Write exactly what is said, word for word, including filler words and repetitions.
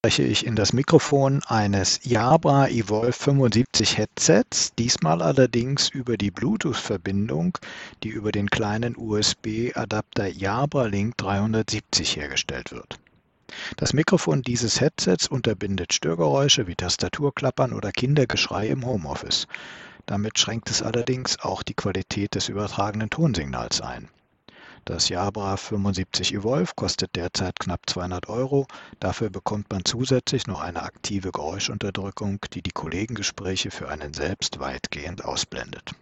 spreche ich in das Mikrofon eines Jabra Evolve fünfundsiebzig Headsets, diesmal allerdings über die Bluetooth-Verbindung, die über den kleinen U S B-Adapter Jabra Link dreihundertsiebzig hergestellt wird. Das Mikrofon dieses Headsets unterbindet Störgeräusche wie Tastaturklappern oder Kindergeschrei im Homeoffice. Damit schränkt es allerdings auch die Qualität des übertragenen Tonsignals ein. Das Jabra fünfundsiebzig Evolve kostet derzeit knapp zweihundert Euro. Dafür bekommt man zusätzlich noch eine aktive Geräuschunterdrückung, die die Kollegengespräche für einen selbst weitgehend ausblendet.